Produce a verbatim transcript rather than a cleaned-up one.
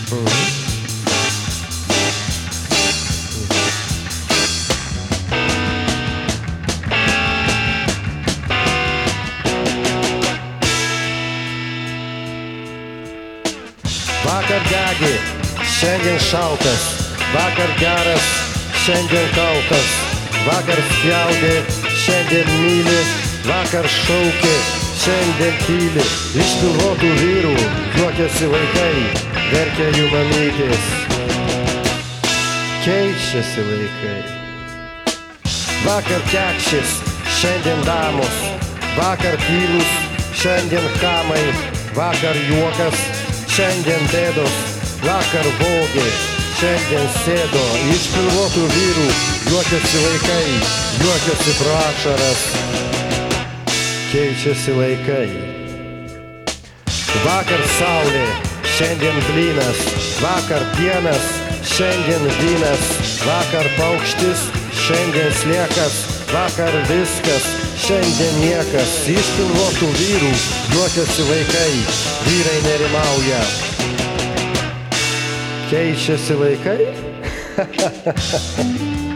Vakar degi, šiandien šaltas, vakar geras, šiandien kaltas, vakar spjaudė, šiandien myli, vakar šaukė, šiandien tyli. Iš pilvotų vyrų juokiasi vaikai, verkia jų mamytės. Keičiasi laikai. Vakar kekšės, šiandien damos, vakar tylus, šiandien kamai, vakar juokas, šiandien bėdos, vakar vogė, šiandien sėdo. Iš pilvotų vyrų juokiasi vaikai, juokiasi pro ašaras. Keičiasi laikai. Vakar saulė, šiandien blynas, vakar pienas, šiandien vynas, vakar paukštis, šiandien sliekas, vakar viskas, šiandien niekas. Iš pilvotų vyrų juokiasi vaikai, vyrai nerimauja. Keičiasi laikai?